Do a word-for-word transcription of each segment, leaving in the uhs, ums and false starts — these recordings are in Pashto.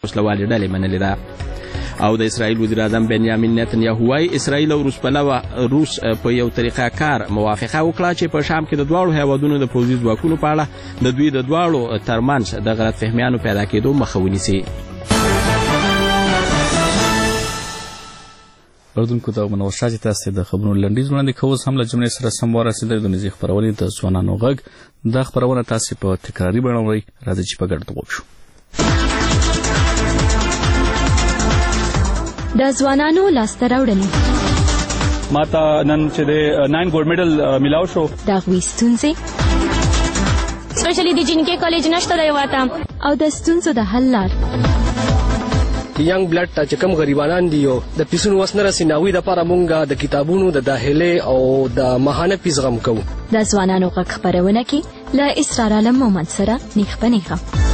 وسله والې ډلې منلې ده. او د اسرائیل وزیر اعظم بنیامین نتنیاهو وایي اسرائیل او روس پلوه روس په یو طریقه کار موافقه وکړه چې په شام کې د دواړو هیوادونو د پوځي ځواکونو په اړه د دوی د دواړو ترمنځ د غلط فهمیانو پیدا کېدو مخه ونیسي. اردوونکو ته منور شاه چې تاسو د خبرونو لنډیز وړاندې کوو. هم له جملې سره سم ورسېدل د نږدې خپرونې د ځوانانو غږ. دا خپرونه تاسو په تکراري بڼه اورئ. راځئ چې په ګډه وګورو. د ځوانانو لاسته راوړنې ماته نن چې د ناین ګولډ میډل میلاو شو. د هغوی ستونزې سپیشلی د جنکې کالج نشته دی واته او د ستونزو د حل لار. ینګ بلډ ته چې کوم غریبانان دي او د پیسونو وس نه رسي ناوی دپاره مونږ د کتابونو د داخلې او د ماهانه فیس غم کوو. د ځوانانو غږ خپرونه کې له اسرار عالم مومند سره نیغ په نیغه.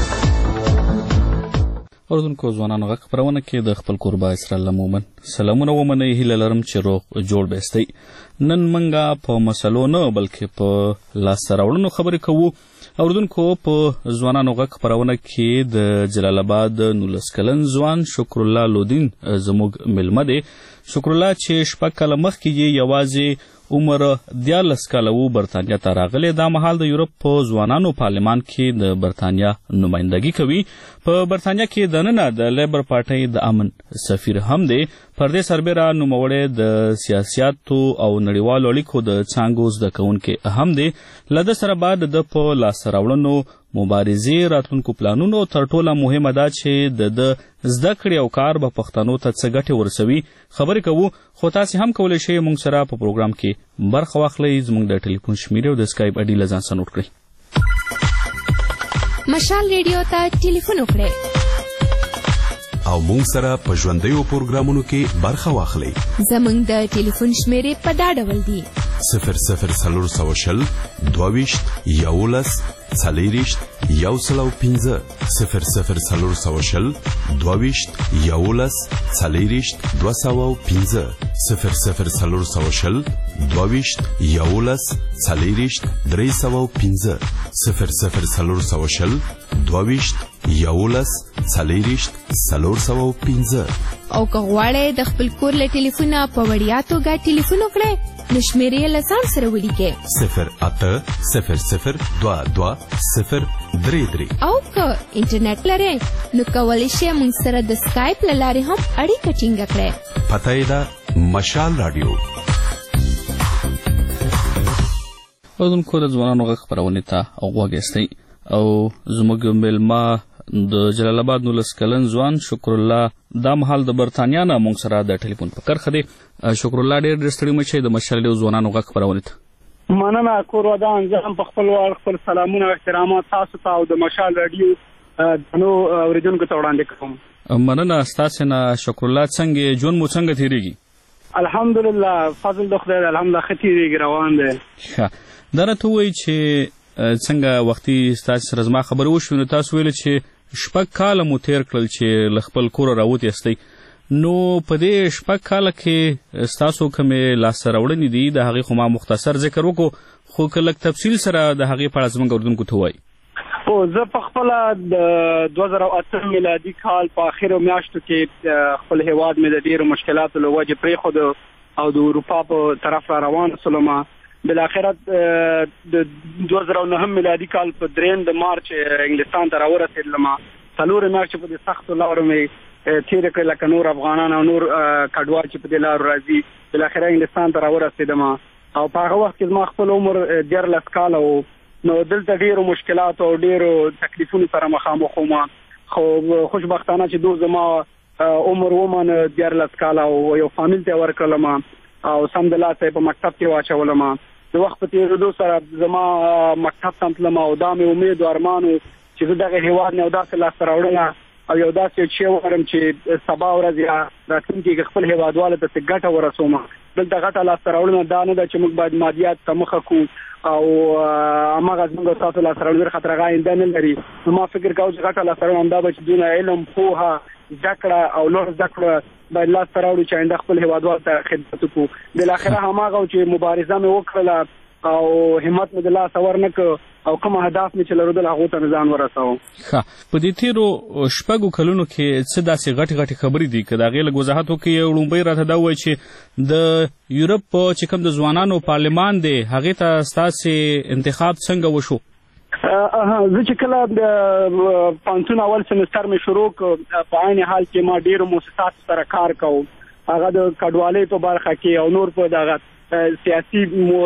اردوونکو ځوانانو غږ خپرونه کې د خپل کوربه اسرار عالم مومند سلامونه ومنئ. هیله لرم چې روغ جوړ به استئ. نن موږ په مسلو نه بلکې په لاسته راوړنو خبرې کوو. اردوونکو په ځوانانو غږ خپرونه کې د جلال آباد نولس کلن ځوان شکر الله لودین زموږ مېلمه دی. شکر الله چې شپږ کاله مخکې یې یوازې عمر دیارلس کاله و برطانیا ته راغلی. دا مهال د یورپ په ځوانانو پارلمان کې د برطانیا نمایندګي کوي. په برطانیا کې دننه د لیبر پارټۍ د امن سفیر هم دی. پر دې سربېره نوموړی د سیاسیاتو او نړیوالو اړیکو د څانګو زده کوونکی هم دی. له ده سره به د ده په لاسته راوړنو، مبارزې، راتلونکو پلانونو تر ټوله مهمه ده چې د ده زده کړې او کار به پښتنو ته څه ګټې ورسوي. خبرې کوو، خو تاسې هم کولی شئ موږ سره په پروګرام کې برخه واخلئ. زموږ د ټلیفون شمیرې او د سکایپ اډي له ځان سره نوټ کړئ. مشال ریډیو ته ټلیفون وکړئ او موږ سره په ژوندیو پروګرامونو کې برخه واخلئ. زموږ د ټلیفون شمیرې په دا ډول دي: صفر صفر څلور سوه شل دوه ویشت یولس څلېرویشت یو سل او پنځه صفر صفر څلور سوه شل دوه ویشت یولس څلېرویشت دوه سوه او پنځه صفر صفر څلور سوه شل دوه ویشت یولس څلېرویشت درې سوه او پنځه صفر صفر څلور سوه شل دوه ویشت یولس څلېرویشت څلور سوه او پنځه. او که غواړئ د خپل کور له ټلیفونه په وړیا توګه ټلیفون وکړئ نو شمیرې یې له ځان سره ولیکئ: صفر اته صفر صفر دوه دوه صفر درې درې. او که انټرنیټ لرئ نو کولی شئ موږ سره د سکایپ له لارې هم اړیکه ټینګه کړئ. پته یې ده مشال راډیو. اردوونکو د ځوانانو غږ خپرونې ته غوږ ایستی او زموږ مېلمه د جلال آباد نولس کلن ځوان شکر الله دا مهال د برطانیا نه موږ سره د ټلیفون په کرښه دی. شکر الله ډېر ډېر ستړي مه شئ د مشال ریډیو ځوانانو غږ خپرونې ته. مننه کور ودان. زه هم په خپل وار خپل سلامونه او احترامات تاسو ته او د مشال راډیو نو اوریدونکو ته وړاندې کوم. مننه ستاسې نه شکر الله. څنګه ژوند مو څنګه تېرېږي؟ الحمدلله فضل د خدای دی. الحمدلله ښه تېرېږي، روان دی. ښه دا راته ووایي چې څنګه وختي ستاسې سره زما خبرې وشوې نو تاسو ویله چې شپږ کاله مو تېر کړل چې له خپل کوره راوتې یاستئ. نو په دې شپږ کاله کې ستاسو کومې لاسته راوړنې دي د هغې خو ما مختصر ذکر وکړو، خو که لږ تفصیل سره د هغې په اړه زموږ اردوونکو ته ووایي. او زه په خپله د دوه زره اته میلادي کال په آخرو میاشتو کې خپل هیواد مې د ډېرو مشکلاتو له وجې پرېښودو او د اروپا په طرف را روان شولم. بالاخره د دوه زره نهم میلادي کال په درېیم د مارچ انګلستان ته راورسېدلم. څلورې میاشتې په دې سختو لارو مې تېرې کړې لکه نور افغانان او نور کډوال چې په دې لارو راځي. بالاخره انګلستان ته راورسېدم او په هغه وخت کې زما خپل عمر دیارلس کاله و. نو دلته ډېرو مشکلاتو او ډېرو تکلیفونو سره مخامخ وم، خو خوشبختانه چې دو زما عمر ومانه دیارلس کاله او یو فامیل ته یې ورکړلم او سمدلاسه یې په مکتب کې واچولم. د وخت په تېرېدو سره زما مکتب ته تلم او دا مې امید و ارمان و چې زه دغه هېواد نه یو داسې لاسته راوړنه او یو داسې یو شی وکړم چې سبا ورځ یا راتلونکي کې خپل هېوادوالو ته څه ګټه ورسوم. دلته غټه لاسته راوړنه دا نه ده چې موږ باید مادیات ته مخه کړو او هماغه زموږ او تاسو لاسته راوړنې خاطر هغه آینده نه لري. نو ما فکر کوم چې غټه لاسته راوړنه همدا به چې دونه علم، پوهه، زده کړه او لوړ زده کړه باید لاسته راوړو چې آینده خپل هېوادوالو ته خدمت وکړو. بالاخره هماغه چې مبارزه مې وکړله او همت مې د لاس ورنک او کوم اهداف مې چې لرودل هغه ته ځان ورساو. ښه په دې تیرو شپږو کلونو کې څه داسې غټې غټې خبرې دي که د هغې لږ وضاحت وکړي. لومړی راته دا ووایي چې د یورپ چې کوم د ځوانانو پارلمان دی هغې ته ستاسې انتخاب څنګه وشو؟ زه چې کله د پوهنتون اول سمستر مې شروع کړ په عین حال کې ما ډېرو مؤسساتو سره کار کوم، هغه د کډوالۍ په برخه کې او نور په دغه سیاسي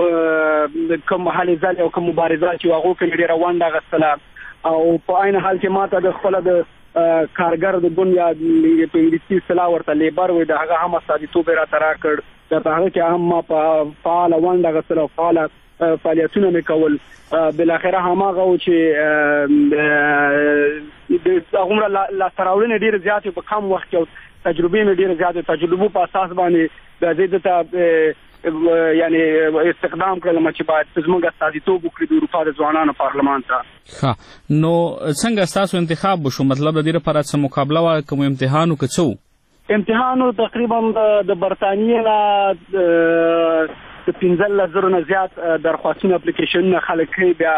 کوم هلې ځلې او کوم مبارزات چې هغو کې مې ډېره ونډه اخیستله او په عین حال کې ما ته د خپله د کارګر د ګوند یا په انګلیسي اصطلاح ورته لیبر وایي د هغه هم استازیتوب یې راته راکړ. په هغه کې هم ما په فعاله ونډه اخیستله او فعاله فعالیتونه مې کول. بالاخره هماغه و چې د هغومره لاسته راوړنې ډېرې زیاتې په کم وخت کې او تجربې مې ډېرې زیاتې تجربو په اساس باندې د دې دته یعنی استقدام کړلم چې باید زموږ استازیتوب وکړي د اروپا د ځوانانو پارلمان ته. ښه نو څنګه ستاسو انتخاب وشو؟ مطلب د دې لپاره څه مقابله وه کوم امتحان و که څه و؟ امتحان تقریبا د برطانیې نه د پنځلس زرو نه زیات درخواستونه اپلیکیشنونه خلک کوي. بیا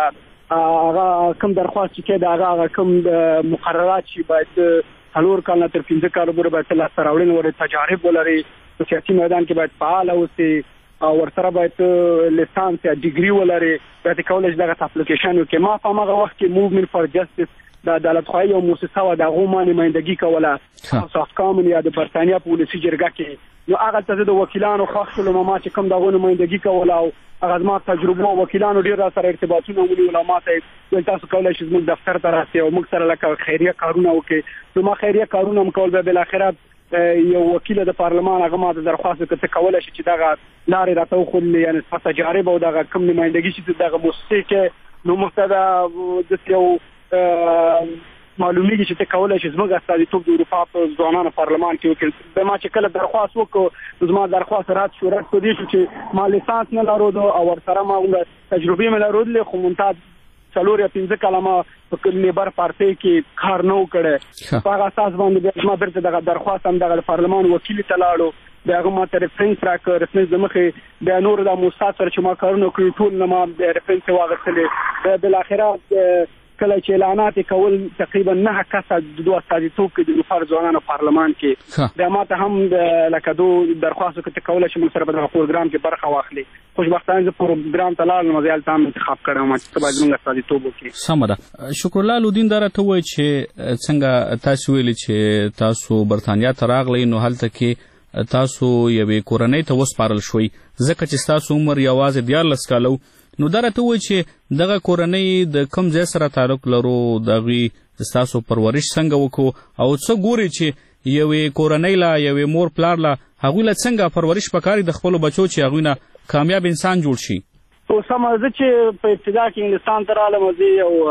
هغه کوم درخواست چې کوي د هغه هغه کوم مقررات چې باید څلور کال نه تر پنځه کالو پورې باید لاسته راوړنې ولري، تجارب ولري، په سیاسي میدان کې باید فعاله اوسي او ورسره باید لیسانس یا ډیګري ولري. بیا ته کولی شي دغه اپلیکیشن وکړي. ما په هماغه وخت کې موومنټ فار جسټس د عدالتخواهي یو مؤسسه وه، د هغو ما نمایندګي کوله هاوس اف کامن یا د برطانیا په ولسي جرګه کې. نو هغه ته زه د وکیلانو خوښ شولم، ما چې کوم د هغو نمایندګي کوله او هغه زما تجربه او وکیلانو ډېر راسره ارتباطونه ونیول او ما ته ویل تاسو کولی شئ زموږ دفتر ته راسئ او موږ سره لکه خیریه کارونه وکړئ. نو ما خیریه کارونه هم کول. بیا بالاخره یو وکیل د پارلمان هغه ما ته درخواست وکړ ته کولی شئ چې دغه لارې راته وښودلې، یعنې ستا تجارب او دغه کوم نمایندګي چې دغه مؤسسې کې نو موږ ته د داسې یو معلومیږي چې ته کولی شي زموږ استازیتوب د اروپا په ځوانانو پارلمان کې وکړي. د ما چې کله درخواست وکړو زما درخواست رد شو. رد په دې شو چې ما لیسانس نه لرود او ورسره ما هغومره تجربې مې لرودلې، خو منتها څلور یا پنځه کاله ما په لیبر پارټۍ کې کار نه و کړی. په هغه اساس باندې بیا ما بیرته دغه درخواست هم دغه د پارلمان وکیل ته لاړو. بیا هغه ما ته ریفرنس راکړ، ریفرنس د مخې بیا نور د مؤسسات سره چې ما کارونه کړي ټول نه ما ریفرنس یې واخیستلې. بیا بالاخره کله چې اعلانات کول تقریبا نه کسه د دوه استازیتوب کې د اروپا ځوانانو پارلمان کې بیا ما ته هم لکه دو درخواست وکړ ته کولی شي موږ سره په دغه پروګرام کې برخه واخلي. خوشبختانه زه پروګرام ته لاړم او زه هلته هم انتخاب کړی چې ته باید زموږ استازیتوب وکړي. سمه ده. شکرالله الودین دا راته ووایي چې څنګه تاسو ویلي چې تاسو برطانیا ته راغلی نو هلته کې تاسو یوې کورنۍ ته وسپارل شوئ ځکه چې ستاسو عمر یوازې دیارلس کاله نو دا راته ووایي چې دغه کورنۍ د کوم ځای سره تعلق لرو، د هغوی ستاسو پرورش څنګه وکړو او څه ګوري چې یوې کورنۍ له یوې مور پلار له هغوی له څنګه پرورش پکار د خپلو بچو چې هغوی نه کامیاب انسان جوړ شي. خو سمه زه چې په ابتدا کې انګلستان ته رالم زه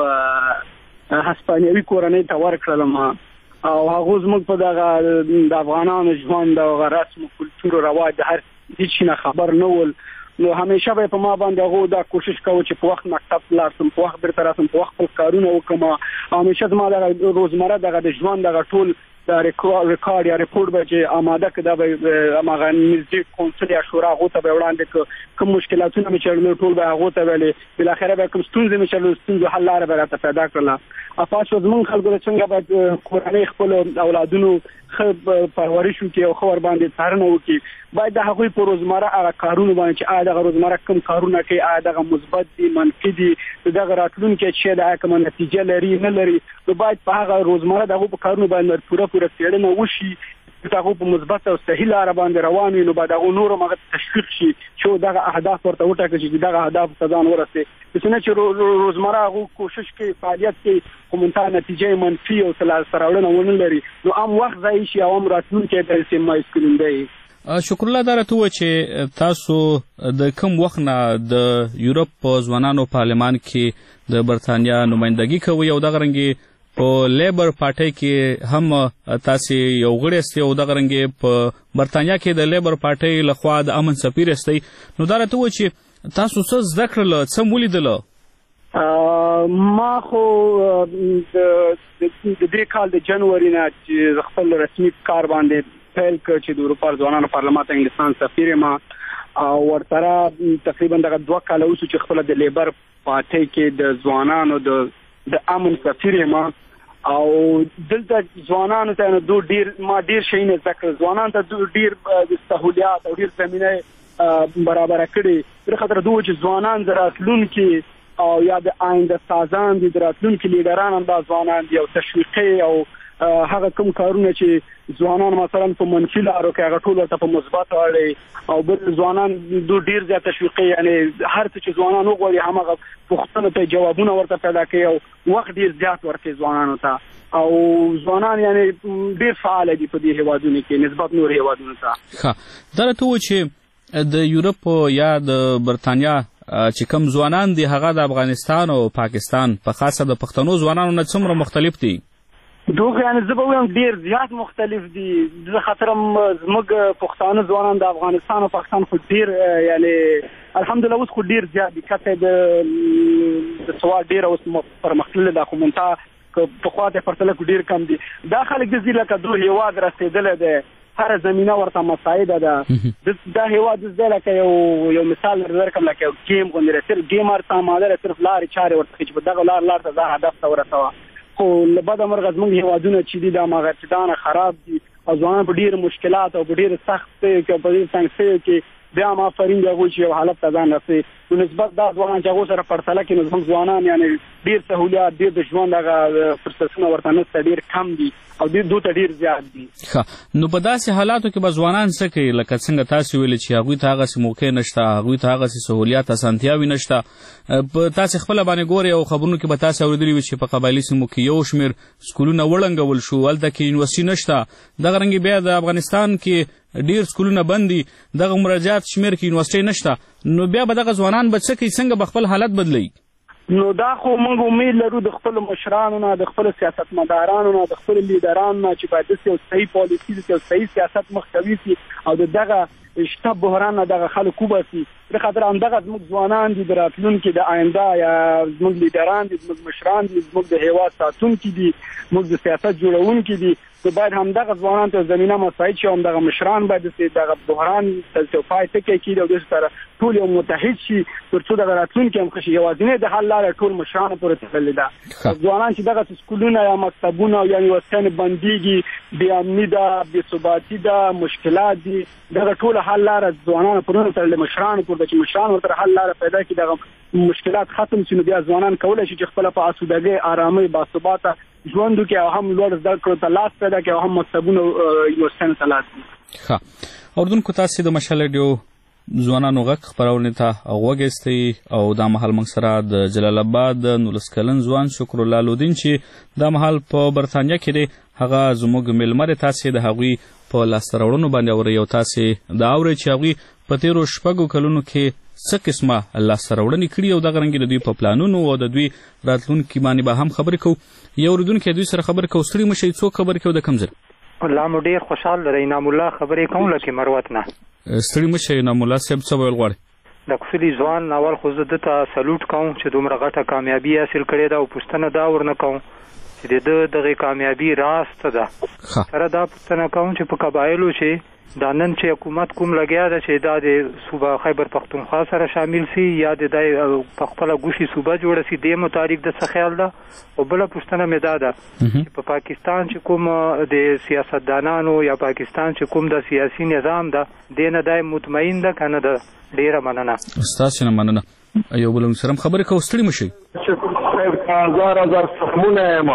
یو هسپانیوي کورنۍ ته ورکړلم او هغوی زموږ په دغه د افغانانو ژوند او هغه رسم و کلتور و رواج د هر هېڅ شي نه خبر نه ول. نو همیشه به په ما باندې هغو دا کوشش کوو چې په وخت مکتب لاړ شم، په وخت بیرته راسم، په وخت خپل کارونه وکړم. همیشه زما دغه روزمره دغه د ژوند دغه ټول د ریکارډ یا رپورټ به چې آماده کړه دا به هماغه نږدې کونسل یا شورا هغو ته به وړاندې کړه. کوم مشکلاتونه مې چلول ټول به هغو ته ویلې. بالاخره به کوم ستونزې مې چلول ستونزو حل لاره به راته پیدا کړله. پاس زموږ خلکو د څنګه باید کورنۍ خپلو اولادونو ښه پرورش وکړي او ښه ورباندې څارنه وکړي. باید د هغوی په روزمره هغه کارونو باندې چې آیا دغه روزمره کوم کارونه کوي، آیا دغه مثبت دي منفي دي، د دغه راتلونکي چې د هغه کومه نتیجه لري نه لري، نو باید په هغه روزمره د هغو په کارونو باندې پوره پوره څېړنه وشي چې هغو په مثبت او صحیح لاره باندې روان وي. نو باید هغو نور هم هغه تشویق شي چې دغه اهداف ورته وټاکل شي چې دغه اهدافو ته ځان ورسوي. داسې نه چې روزمره هغو کوشش کوي، فعالیت کوي، خو منتها نتیجه منفي او لاسته راوړنه ونه لري، نو هم وخت ضایع شي او هم راتلونکی داسې مایوس کوونکی وي. شکرالله دا راته ووایه چې تاسو د کوم وخت نه د یورپ په ځوانانو پارلمان کې د برطانیا نمایندګي کوئ او دغه رنګې په لیبر پارټۍ کې هم تاسې یو غړی استئ او دغه رنګې په برطانیا کې د لیبر پارټۍ لخوا د امن سفیر استئ. نو دا راته ووایه چې تاسو څه زده کړله، څه مو ولیدله؟ ما خو د دې کال د جنوري نه چې خپل رسمي کار باندې پیل کړ چې د اروپا ځوانانو پارلمان ته انګلستان سفیر یم او ورسره تقریبا دغه دوه کاله اوس چې خپل د لیبر پارټي کې د ځوانانو د د امن سفیر ما او دلته ځوانانو ته نو ډیر ما ډیر شي نه ذکر ځوانانو ته ډیر د سہولیات او ډیر زمينه برابر کړي تر خاطر دوی چې ځوانان دراتلون کې او یا د آینده سازان دي دراتلون کې لیډران هم د ځوانان دي او تشویقي او هغه کوم کارونه چې ځوانان مثلا په منفي لارو کې هغه ټول ورته په مثبت اړي او بل ځوانان دوی ډیر زیات تشویقي یعنی هر څه چې ځوانان وغواړي هغه پوښتنه ته جوابونه ورته پیدا کوي او وخت ډیر زیات ورکوي ځوانانو ته او ځوانان یعنی ډیر فعال دي په دې هیوادونو کې نسبت نور هیوادونو ته. ښه دا ته و چې د یورپ یا د برتانیا چې کوم ځوانان دي هغه د افغانستان او پاکستان په خاصه د پښتنو ځوانانو نه څومره مختلف دي؟ دوه یعنی زه به وایم ډیر زیات مختلف دي. زه خاطرم زموږ پښتانه ځوانان د افغانستان او پاکستان خو ډیر یعنی الحمدلله اوس خو ډیر زیات دي کته د سوال ډیر اوس پرمختللي د کومنتا په خواته پرتله ډیر کم دي. دا خلک د ځله کډو هیواد رسیدل ده هر زمينه ورته مساعده ده دا هیواد د لکه یو یو مثال درکم لکه یو گیم غوندره تر گیمر ته ماده صرف لارې چارې ورته چې په دغه لار لار ته ځه هدف ته ورسوه خو لبد مرغ زموږ هیوادونه چې دي د ماغتدان خراب دي او ځوانان په ډیر مشکلات او په ډیر سخت کې په ډیر څنګه کې بیا ما فرین دی چې یو حالت ته ځان رسي نو نسبت دا ځوانان چې هغه سره پرتله کې نو زموږ ځوانان یعنی ډیر سہولیات ډیر د ژوند هغه فرصتونه ورته نه ډیر کم دي او ډیر دوه ډیر زیات دي. ښه نو په داسې حالاتو کې به ځوانان څه کوي لکه څنګه تاسو ویل چې هغوی ته هغه موقع نشته هغوی ته هغه سہولیات اسانتیاوي نشته په تاسو خپل باندې ګوري او خبرونو کې به تاسو اوریدلی وي چې په قبایلی سیمو کې یو شمیر سکولونه وړنګول شو هلته کې یونیورسيټي نشته دغه رنګ بیا د افغانستان کې ډیر سکولونه بند دي دغه مراجعات شمیر کې یونیورسيټي نشته نو بیا به دغه ځوانان به څه کوي څنګه به خپل حالت بدلوي؟ نو دا خو موږ امید لرو د خپل مشرانو نه د خپل سیاستمدارانو نه د خپل لیډرانو نه چې باید یو صحیح پالیسي یو صحیح سیاست مخکوي شي او دغه شته بحران نه دغه خلکو وباسي د خاطر همدغه زموږ ځوانان دي د راتلونکي د آینده یا زموږ لیډران دي زموږ مشران دي زموږ د هیواد ساتونکي دي موږ د سیاست جوړونکي دي نو باید همدغه ځوانان ته زمینه مساعد شي همدغه مشران باید دغه بحران تلتفای ټکی کړي او د سره ټول یو متحد شي ترڅو دغه راتلونکي هم ښه شي یوازینی د حل لاره ټول مشرانو پورې تړلې ده ځوانان چې دغه سکولونه یا مکتبونه یا یونیورسيټي بنديږي بې امني ده بې ثباتي ده مشکلات دي دغه ټول حل لاره ځوانانو پورې تړلې مشرانو پورې چې مشران ورته حل لاره پیدا کړي دغه مشکلات ختم شي نو بیا ځوانان کولای شي چې خپل په اسودګۍ آرامۍ باثباته ژوند کې او هم لوړ زده کړو ته لاس پیدا کړي او هم مکتبونه یونیورسيټي ته لاس کړي. ښه اردوونکو تاسو د مشال ریډیو ځوانانو غږ خپرونې ته وغږیستئ او دا مهال موږ سره د جلال آباد نولس کلن ځوان شکر الله لودین چې دا مهال په برتانیا کې دی هغه زموږ میلمه دی تاسې د هغوی په لاسته راوړنو باندې اورئ او تاسې دا اورئ چې هغوی په تېرو شپږو کلونو کې څه قسمه لاسته راوړنې کړي او دغه رنګې د دوی په پلانونو او د دوی راتلونکي باندې به هم خبرې کوو یو اورېدونکی دوی سره خبرې کوو ستړي مه شئ څوک خبرې کوو د کوم ځای؟ الله مو ډېر خوشحال لرئ انعام الله خبرې کوم لکه مروت نه ستړي مه شئ انعام الله صاحب څه به ویل غواړئ؟ د کوڅلي ځوان اول خو زه ده ته سلوټ کوم چې دومره غټه کامیابي حاصل کړې ده او پوښتنه دا ورنه کوم چې د ده دغې کامیابي راز څه ده سره دا پوښتنه کوم چې په قبایلو چې دا نن چې حکومت کوم لګیا ده چې دا د صوبه خیبر پختونخوا سره شامل سي یا د دی په خپله ګوشي صوبه جوړه سي دې متعلق د څه خیال ده او بله پوښتنه مې دا ده چې په پاکستان چې کوم د سیاستدانانو یا پاکستان چې کوم د سیاسي نظام ده دې نه دی مطمئن ده که نه ده؟ ډېره مننه ستاسې نه مننه یو بل سره هم خبرې کوو ستړي مه شئ هزار هزار سلامونه یم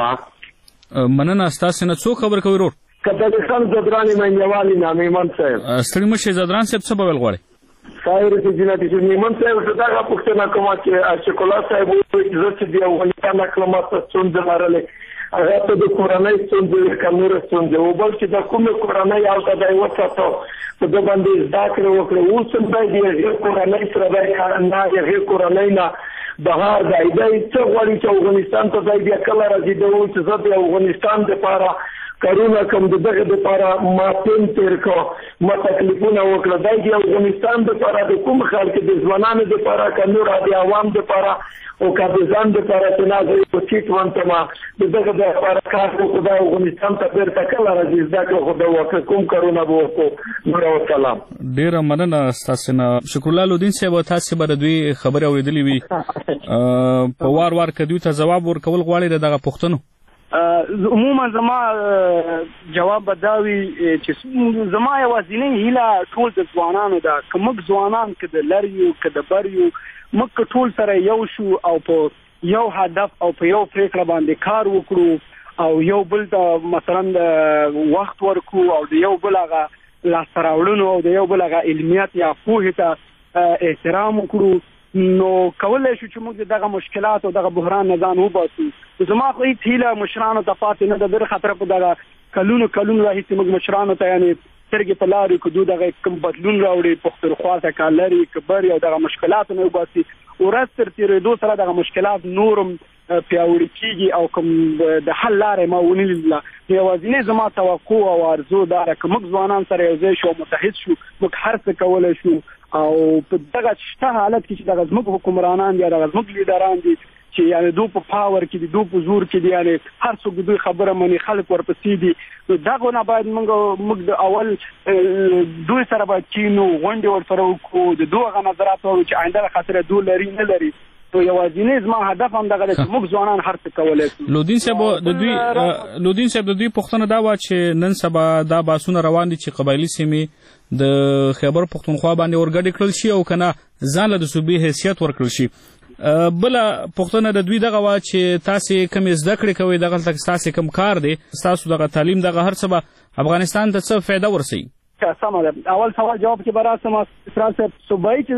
مننه ستاسې نه څوک خبرې کوي ورور؟ کتابستان زدرانی مینوالي نه میمن صاحب ستړي مه شئ زدران صاحب څه به ویل غواړئ؟ خیر دې جنت چې میمن صاحب زه دغه پوښتنه کوم چې اشرف الله صاحب وایي چې زه چې د افغانستان اقلیم څخه ستونزې لرلې هغه ته د کورنۍ ستونزې که نورې ستونزې او بل چې د کومې کورنۍ هلته دی وساتو په ده باندې زده کړې وکړې اوس هم باید د هغې کورنۍ سره دی نه هغې کورنۍ نه بهر دی دی څه غواړي چې افغانستان ته دی بیا کله راځي دی وایي چې زه د افغانستان دپاره کارونه کوم د دغه دپاره ما پین تېر کړو ما تکلیفونه وکړه. دا د افغانستان دپاره د کوم خلک د ځوانانو دپاره که نور د عوام دپاره او که د ځان دپاره چې نه زه یو سیټ وانتمه د دغه دپاره کار وکړو دا افغانستان ته بېرته کله راځي زده کړه خو د وکړه کوم کارونه به وکړو. نور وسلام. ډېره مننه ستاسې نه شکرالله لودین صاحب. تاسې به د دوی خبرې اورېدلې وي په وار وار که دوی ته ځواب ورکول غواړئ د دغه پوښتنو؟ عموما زما جواب به دا وي چې زما یوازینۍ هیله ټول د ځوانانو ده. که موږ ځوانان که د لر یو که د بر یو موږ که ټول سره یو شو او په یو هدف او په یو پرېکړه باندې کار وکړو او یو بل ته مثلا د وخت ورکړو او د یو بل هغه لاسته راوړنو او د یو بل هغه علمیت یا پوهې ته احترام وکړو نو کولی شو چې موږ دغه مشکلات او دغه بحران نه ځان وباسو. زما خو هېڅ هیله مشرانو ته پاتې نه ده. در خطره په دغه کلونو کلونو راهیسې موږ مشرانو ته یعنې سترګې په لارې که دوی دغه کوم بدلون راوړي پښتونخوا ته که لرې که برې او دغه مشکلاتو نه وباسي ورځ تر تېرېدو سره دغه مشکلات نورم پیاوړي کېږي او کوم د حل لارې ما ونه لیدله. یوازینۍ زما توقع او ارزو دا ده که موږ ځوانان سره یو ځای شو او متحد شو موږ هر څه کولی شو او په دغه شته حالت کې چې دغه زموږ حکمرانان دي یا دغه زموږ لیډران دي چې یعنې دو په پاور کې دي دو په زور کې دي یعنې هر څوک دوی خبره مني خلک ورپسې دي نو دغه نه باید موږ موږ د اول دوی سره باید کینو غونډې ورسره وکړو د دوی هغه نظرات واورو چې آینده خاطره دوی لري نه لري. نو یوازینۍ زما هدف هم دغه ده چې موږ ځوانان هر څه کولی شو. لودین صاحب د دوی لودین صاحب د دوی پوښتنه دا وه چې نن سبا دا بحثونه روان دي چې قبایلي سیمې د خیبر پښتونخوا باندې ورګډې کړل شي او که نه ځان له د صوبې حیثیت ورکړل شي. بله پوښتنه د دوی دغه وه چې تاسې کومې زده کړې کوئ دغلته ستاسې کوم کار دی ستاسو دغه تعلیم دغه هر څه به افغانستان ته څه فایده ورسوي؟ سمه ده. اول سوال جواب کې به راسم اسرار صاحب صوبایي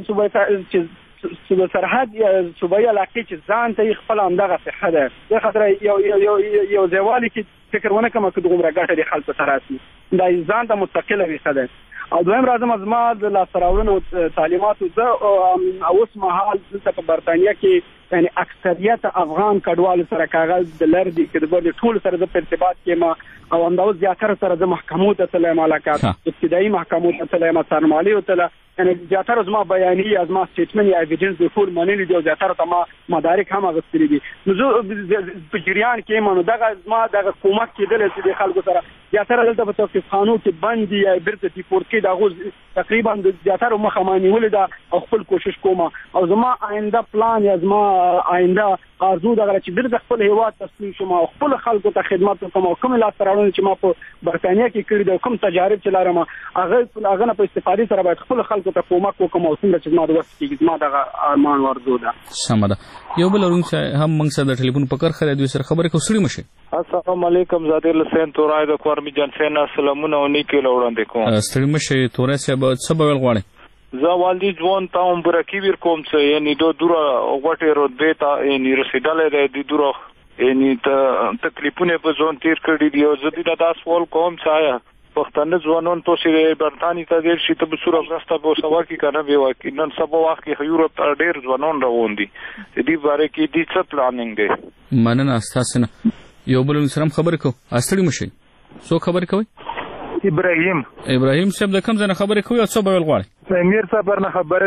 چې صوبه سرحد یا صوبایي علاقې چې ځان ته یې خپله همدغسې ښه ده. دې خاطره یو یو ځایوالي کې فکر ونه کړم که دومره ګټه دې خلکو ته راسي دا ځان ته مستقله وي ښه ده. او دویم راځم زما د لاسته راوړنو تعلیماتو زه اوس مهال دلته په برطانیه کې یعنی اکثریت افغان کډوالو سره کاغذ د لر دي که د بر دي ټولو سره زه په ارتباط کې یم او همداوس زیاتره سره زه محکمو ته تللی یم علاقات ابتدایي محکمو ته تللی یم څارنوالۍ ته یعنی زیاتره زما بیاني یا زما سټیټمنټ یا ایویډنس د ټول منلي دي او زیاتره ته ما مدارک هم اخیستلي دي. نو زه په جریان کې یم نو دغه زما دغه کومک کېدلی چې د خلکو سره زیاتره دلته په توقیفخانو کې بند دي یا بیرته ډیپورټ کې د هغو تقریبا د زیاتره مخه ما نیولې ده او خپل کوشش کوم او زما آینده پلان یا زما آینده ارزو دغه چې بیرته خپل هیواد تسلیم شم او خپل خلکو ته خدمت وکړم او کوم لاسته راوړنې چې ما په برطانیه کې کړي دي کوم تجارب چې لرم هغه هغه نه په استفادې سره باید خپل خلکو ته کومک وکړم او څنګه چې زما د وس کېږي زما دغه ارمان ارزو ده. سمه ده. یو بل اورونکی هم موږ سره د ټلیفون په کار خره دوی سره خبرې کوو. ستړي مشئ. السلام علیکم زادر حسین تورای د کورمی جان سینا سلامونه او نیکې وړاندې کوم. ستړي مشئ تورای صاحب څه به ویل غواړئ؟ زه والدي ځوان ته هم برکي ویر کوم څه یعنی دو دوره غوټې رتبې ته یعنی رسېدلی دی د دوره یعنی تکلیفونه په ځوان تېر کړي دي او زه دې نه دا سوال کوم چې آیا پښتانه ځوانان تاسې برطانیې ته ډېر شي ته به سوره مرسته به ورسه وکړي که نه به وکړي. نن سبا وخت کې یورپ ته ډېر ځوانان روان دي د دې باره کې دې څه پلانینګ دی؟ مننه ستاسې نه. یو بل سره هم خبرې کوو. ستړي مشئ. څوک خبرې کوئ؟ ابراهیم. ابراهیم صاحب د کوم ځای نه خبرې کوئ او څه به ویل غواړئ؟ امیر صاحب نه خبرې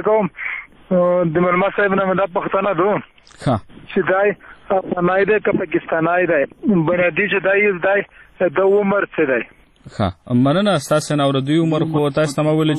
کوم د ملما صاحب نه مې دا پوښتنه ده چې دی افغانی دی که پاکستانی دی بنیادي چې دی دی د عمر څه دی؟ ښه مننه ستاسې نه. او د دوی عمر خو تاسو ته ما ویل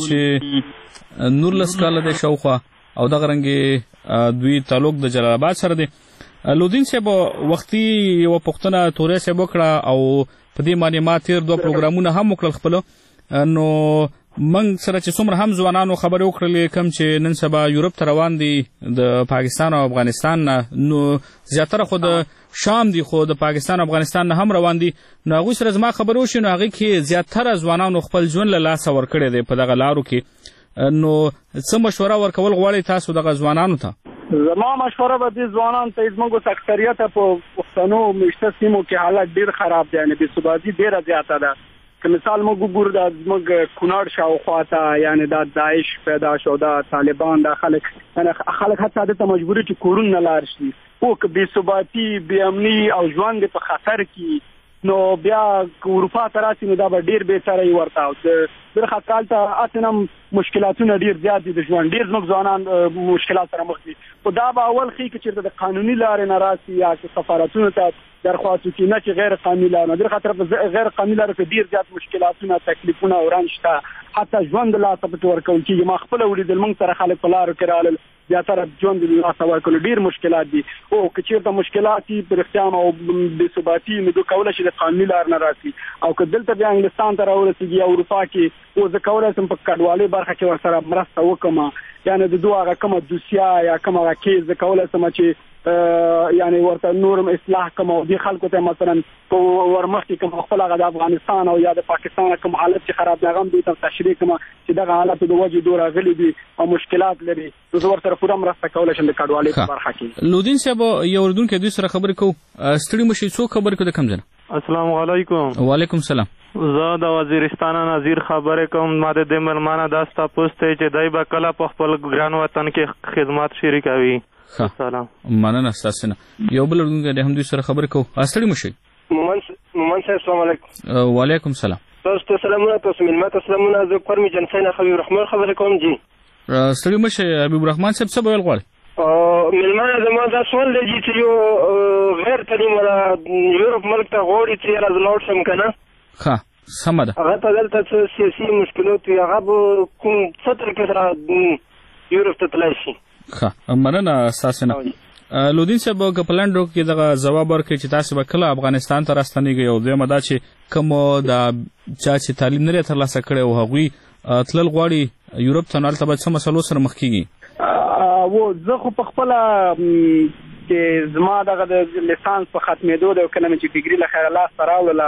چې نولس کاله دی شاوخوا او دغه رنګې دوی تعلق د جلال آباد سره دی. لودین صاحب وختي یوه پوښتنه تورې صاحب وکړه او په دې باندې ما تېر دوه پروګرامونه هم وکړل خپلو نو موږ سره چې څومره هم ځوانانو خبرې وکړلې کوم چې نن سبا یورپ ته روان دي د پاکستان او افغانستان نه نو زیاتره خو د شام دي خو د پاکستان او افغانستان نه هم روان دي نو هغوی سره زما خبرې وشي نو هغې کې زیاتره ځوانانو خپل ژوند له لاسه ورکړی دی په دغه لارو کې. نو څه مشوره ورکول غواړئ تاسو دغه ځوانانو ته؟ زما مشوره به دې ځوانانو ته زموږ اکثریت په پښتنو میشته سیمو کې حالت ډېر خراب دی یعنې بېثباتي ډېره زیاته ده. که مثال موږ وګورو دا زموږ کونړ شاوخوا ته یعنې دا داعش پیدا شو دا طالبان دا خلک یعنې خلک حتی دلته مجبوري چې کورونه نه لاړ شي او که بېثباتي بېامني او ژوند په خطر کې نو بیا اروپا ته راسي نو دا به ډیر بهتره وي ورته د برخه کال ته اتنم مشکلاتونه ډیر زیات دي د ژوند ډیر زموږ ځوانان مشکلات سره مخ دي خو دا به اول خي کې چې د قانوني لارې نه راسي یا چې سفارتونو ته درخواست وکړي نه چې غیر قانوني لارې نه در خاطر غیر قانوني لارې کې ډیر زیات مشکلاتونه تکلیفونه او رنج شته حتی ژوند لا ته ورکول کېږي ما خپل ولیدل موږ سره خلک په لارو کې رالل بیا تر ژوند لا ته ورکول ډیر مشکلات دي او که چیرته مشکلات په اختیار او بې ثباتي نو کولای شي د قانوني لار نه راسي او که دلته بیا انګلستان ته راورسېږي یا اروپا کې او زه کولی شم په کډوالۍ برخه کې ورسره مرسته وکړم یعنې د دوه هغه کومه دوسیه یا کوم هغه کیس زه کولی شم چې یعنی ورته نورم اصلاح کوم او دې خلکو ته مثلا په ورمخکې کوم خپل هغه د افغانستان او یا د پاکستان کوم حالت چې خراب دی هغه هم دوی ته تشریح کوم چې دغه حالت د وجې دوه راغلي دي او مشکلات لري نو زه ورسره پوره مرسته کولی شم د کډوالۍ په برخه کې. لودین صاحب یو اردوونکی دوی سره خبرې کوو. ستړي مه شئ څوک خبرې کوو د کوم ځای نه؟ السلام علیکم. وعلیکم السلام. زه د وزیرستان نظیر خبرې کوم. ما د دې مېلمانه دا ستا پوسټ دی چې دی به کله په خپل ګران وطن کې خدمات شریکوي. سلام. مننه ستاسو نه. یو بل اردوونکی دی هم دوی سره خبرې کوو. ستړي مه شئ. مومن صاحب السلام علیکم. وعلیکم السلام. تاسو ته سلامونه. تاسو مېلمه ته سلامونه. زه کورمي جنسۍ نه حبیب الرحمن خبرې کوم. جی ستړي مه شئ. حبیب الرحمن صاحب څه به ویل غواړئ؟ مېلمانه زما دا سوال دی چې یو غیر تعلیم والا یورپ ملک ته غواړي چې یاره زه لاړ شم که نه ښه سمه ده هغه ته دلته څه سیاسي مشکلات وي هغه به کوم څه طریقې سره یورپ ته تللی شي. ښه مننه ستاسو نه. لودین صاحب که په لنډ ډول کې دغه ځواب ورکړئ چې تاسو به کله افغانستان ته راستنیږئ او دویمه دا چې کومو د چا چې تعلیم نه لري ترلاسه کړی او هغوی تلل غواړي یورپ ته نو هلته به څه مسلو سره مخ کېږي؟ و زه خو په خپله چې زما دغه د لیسانس په ختمېدو دی او کله مې چې ډیګري له خیره لاسته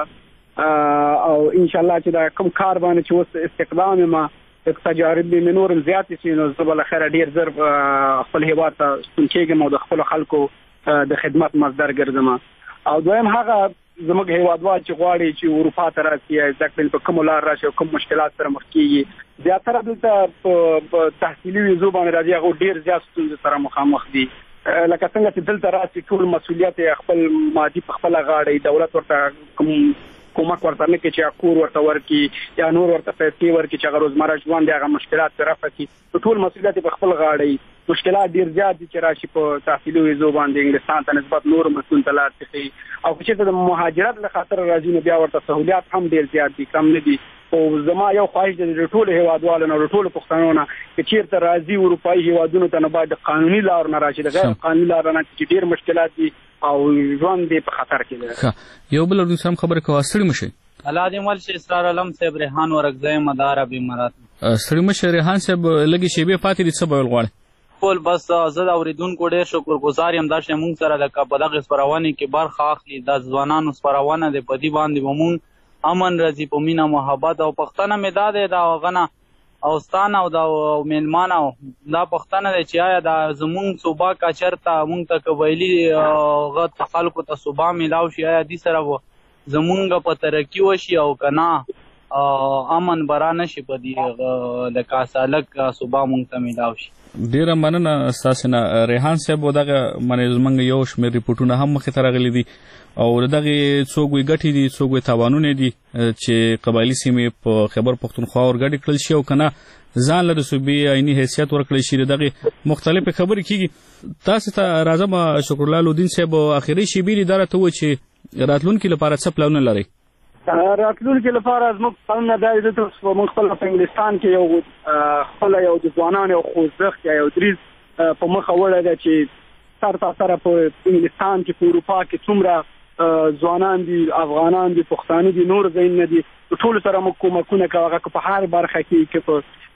راوړله او انشاءالله چې دا کوم کار باندې چې اوس استقدام یم تجارب مې نورم زیاتې شي نو زه به له خیره ډېر زر خپل هېواد ته ستون کېږم او د خپلو خلکو د خدمت مصدر ګرځم او دویم هغه زموږ هېوادوال چې غواړي چې اروپا ته راسي یا زده کړې په کومو لار راشي او کوم مشکلات سره مخ کېږي زیاتره دلته په تحصیلي ویزو باندې راځي هغه ډېر زیات ستونزې سره مخامخ دي لکه څنګه چې دلته راسي ټول مسؤلیت یې خپل مادي په خپله غاړه دولت ورته کوم کومک ورته نه کوي چې کور ورته ورکړي یا نور ورته پیسې ورکړي چې هغه روزمره ژوند هغه مشکلات پرې رفع کړي ټول مسؤلیت په خپل غاړه مشکلات ډیر زیات دي چې راشي په تحصیلي ویزو باندې انګلستان ته نسبت نور مسؤل ته لار تخي او چې د مهاجرت له خاطر راځي نو بیا ورته سہولیات هم ډیر زیات دي کم نه دي او زما یو خواهش دی د ټولو هیوادوالو نه ټولو پښتنو نه چې چیرته راځي اروپایي هیوادونو ته نه باید قانوني لار نه راشي د غیر قانوني لار نه چې ډیر مشکلات دي او ژوند دی په خطر کې دی. یو بل ورته سم خبره کوه. ستړي مشي. الله دې مل شي اسرار علم صاحب ریحان ورکزی مدار ابي مرات. ستړي مشي ریحان صاحب لګي شیبه پاتې دي څه به غواړي؟ ټول بس زه د اوریدونکو ډېر شکرګزار یم دا چې موږ سره د په دغه خپرونې کې برخه اخلي د ځوانانو خپرونه دی په دې باندې به موږ امن راځي په مینه محبت او پښتنه مې دا دی دا غنه او ستانه او د میلمانه دا پښتنه دی چې آیا دا زمونږ صوبه کا چرته موږ ته قبایلي غت خلکو ته صوبه میلاو شي آیا دې سره زمونږ په ترقي وشي او که نه امن برا نشي په دې لکه سالک صوبه موږ ته میلاو شي. ډیره مننه ستاسو نه ریحان صاحب. دغه منې زموږ یو شمېر ریپورټونه هم مخې ته راغلي دي او دغه څوک وی ګټې دي څوک وی تاوانونه دي چې قبایلي سیمې په خیبر پښتونخوا ورګډې کړل شي او که نه ځان له د صوبې عیني حیثیت ورکړی شي. د دغې مختلفې خبرې کېږي. تاسو ته راځم شکرالله لودین صاحب اخري شیبې دي دا راته ووایي چې راتلونکي لپاره څه پلانونه لرئ؟ راتلونکي لپاره زموږ پلانونه دا دي چې موږ خپل په انګلستان کې یو خپل یو د ځوانانو یو خوځښت یا یو دریځ په مخه وړی دی چې سر تا سره په انګلستان کې په اروپا کې څومره ځوانان دي افغانان دي پښتانه دي نور ځایونه دي ټولو سره موږ کومکونه کوو هغه په هر برخه کې که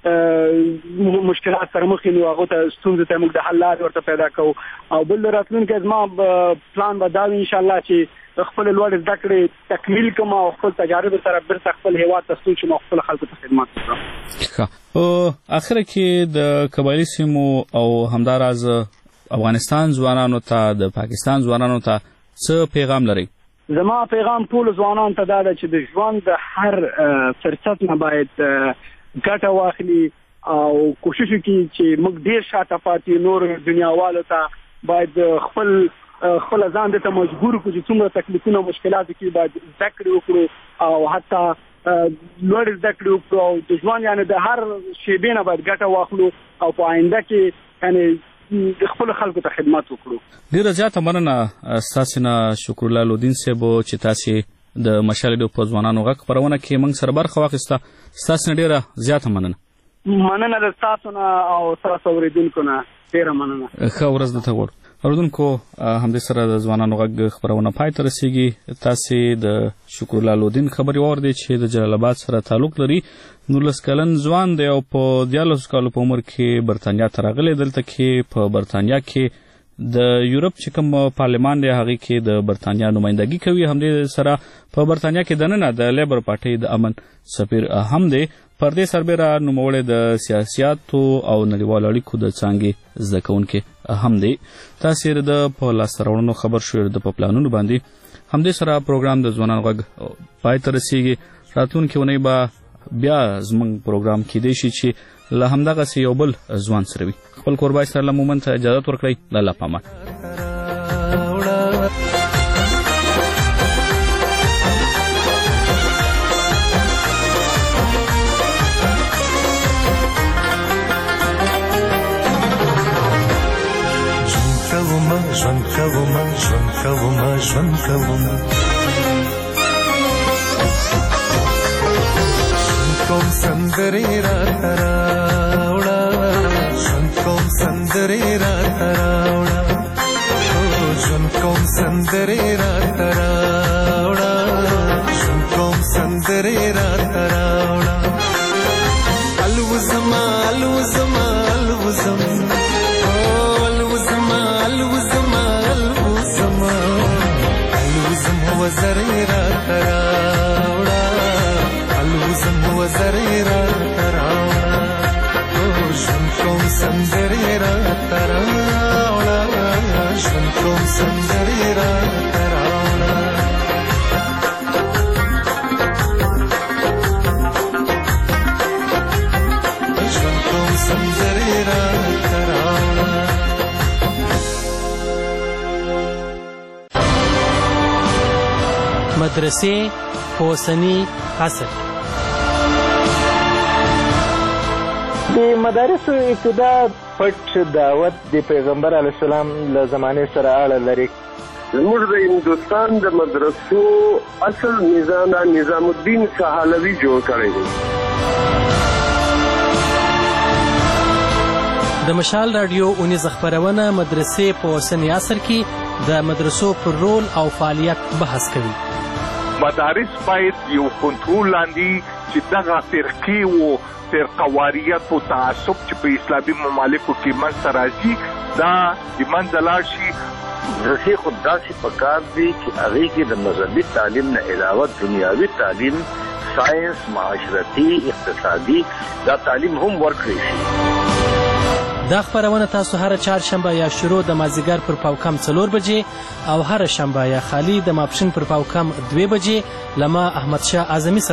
په مشکلات سره مخ نو هغه ته ستونزې ته موږ د حل لارې ورته پیدا کوو او بل راتلونکي زما پلان به دا وي انشاءالله چې خپل لوړ زده کړې تکمیل کوم او خپل تجارب سره بیرته خپل هیواد ته ستون شم او خپل خلکو ته خدمت وکړم. ښه په اخره کې د قبایلي سیمو او همداراز افغانستان ځوانانو ته د پاکستان ځوانانو ته څه پیغام لرئ؟ زما پیغام ټولو ځوانانو ته دا ده چې د ژوند د هر فرصت نه باید ګټه واخلي او کوشش وکړي چې موږ ډېر شاته پاتې نور دنیاوالو ته باید خپل خپل ځان ته مجبور کړو چې څومره تکلیفونه او مشکلات کې باید زده کړې وکړو او حتی لوړ زده کړې وکړو او د ژوند یعنې د هر شیبې نه باید ګټه واخلو او په آینده کې یعنې د خپلو خلکو ته خدمت وکړو. ډېره زیاته مننه ستاسې نه شکرالله لودین صاحب چې تاسې د مشال ډیو په ځوانانو غږ خپرونه کې موږ سره برخه واخیسته. ستاسې نه ډېره زیاته مننه. مننه د تاسو نه او تاسو اورېدونکو نه ډېره مننه. ښه ورځ درته غواړو. اورېدونکو همدې سره د ځوانانو غږ خپرونه پای ته رسېږي. تاسې د شکرالله لودین خبرې واورېدې چې د جلال آباد سره تعلق لري. نولس کلن ځوان دی او په دیارلسو کالو په عمر کې برطانیا ته راغلی. دلته کې په برطانیا کې د یورپ چې کوم پارلمان دی هغې کې د برطانیا نمایندګي کوي. همدې سره په برطانیا کې دننه د لیبر پارټۍ د امن سفیر هم دی. پر دې سربیره نوموړی د سیاسیاتو او نړیوالو اړیکو د څانګې زده کوونکی هم دی. تاسې د په لاسته راوړنو خبر شوي د په پلانونو باندې. همدې سره پروګرام د ځوانانو غږ پای ته رسېږي. راتلونکې اونۍ به بیا زموږ پروګرام کیدای شي چې له همدغسې یو بل ځوان سره وي. خپل کوربه اسرار مومن ته اجازت ورکړئ. د الله په امان. ژوند کومه ژوند کومه ژوند کومه ژوند کوم سندرې راته راوړه ژوند کوم سندرې راته راوړه ژوند کوم سندرې راته راوړه ژوند کوم سندرې راته راوړه الوزما الوزما الوزم وزرې راته راوړه الوزم وزرې راته راوړه ژوند کوم سندرې راته راوړه ژوند کوم سندرې راته راوړه ژوند کوم سندرې راته راوړه. مدرسې په اوسني عصر. د مدارسو ابتدا پټ دعوت د پیغمبر علیه السلام له زمانې سره اړه لري. زموږ د هندوستان د مدرسو اصل نظام نظام الدین سهالوي جوړ کړی دی. د مشال راډیو اونیزه خپرونه مدرسې په اوسني عصر کې د مدرسو پر رول او فعالیت بحث کوي. مدارس باید یو کنټرول لاندې چې دغه فرقې و فرقواریت او تعصب چې په اسلامي ممالکو کې منځته راځي دا د منځه لاړ شي. مدرسې خو داسې پکار دي چې هغې کې د مذهبي تعلیم نه علاوه دنیاوي تعلیم ساینس معاشرتي اقتصادي دا تعلیم هم ورکړی شي. دا خپرونه تاسو هر چهارشنبه یا شروع د مازدیګر پر پاوکم څلور بجې او هر شنبه یا خالی د ماپښین پر پاوکم دوې بجې له ما احمدشاه اعظمي سره